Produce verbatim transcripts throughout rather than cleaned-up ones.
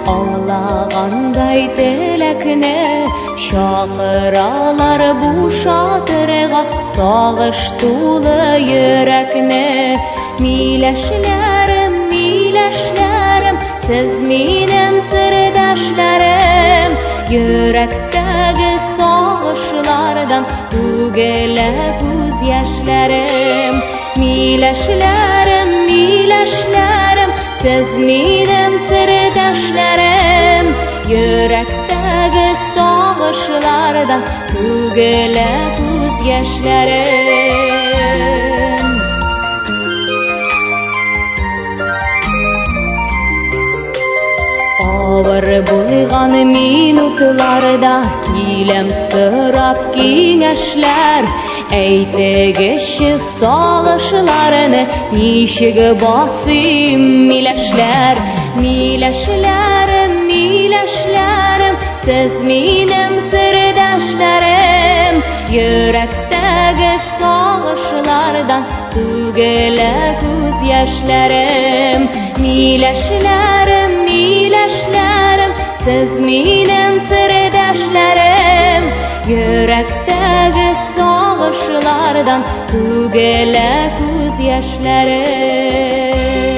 ağlağanday telekne şakıralar bu şatırga sağıştılı yürekne mileşlerim mileşlerim siz minem sırdaşlarım yürekteki sağışlardan tügele göz yaşlarım mileşlerim mileşlerim siz minem sırdaşlarım yürekteki sağışlardan tügele göz yaşlarım ağır bulgan minutlarda kilem sırap kineşler eytegişi sağışlarını nişigi basayım mileşler mileşlerim mileşlerim siz minem sırdaşlarım yürekteki sağışlardan tügele göz yaşlarım mileşlerim mileşlerim siz minem sırdaşlarım yürekteki sağışlardan tügele göz yaşlarım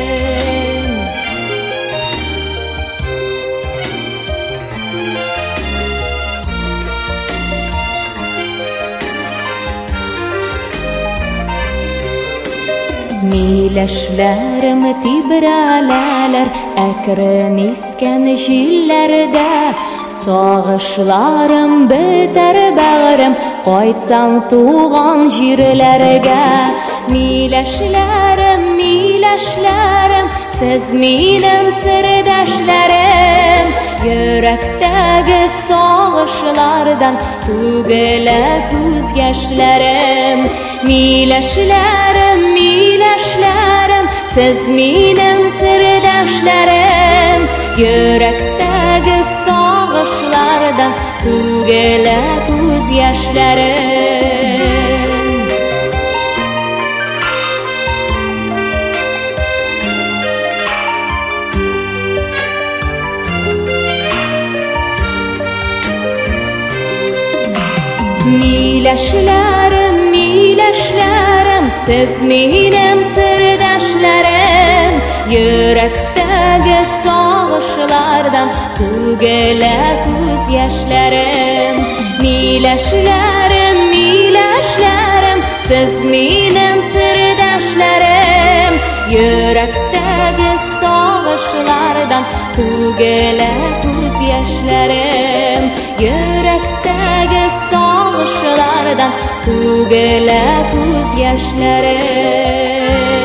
mileşlerim tibralar ekran isken jillerde sağışlarım biter bağrım koytsam tuğan jirlerge mileşlerim mileşlerim siz minem sırdaşlarım yürekteki sağışlardan tügele göz yaşlarım mileşlerim mileşlerim siz minem sırdaşlarım yürekteki sağışlardan tügele göz yaşlarım mileşlerim mileşlerim siz minem sırdaşlarım yürekteki sağışlardan tügele göz yaşlarım mileşlerim mileşlerim siz minem sırdaşlarım yürekteki sağışlardan tügele göz yaşlarım yürekteki sağışlardan tügele göz yaşlarım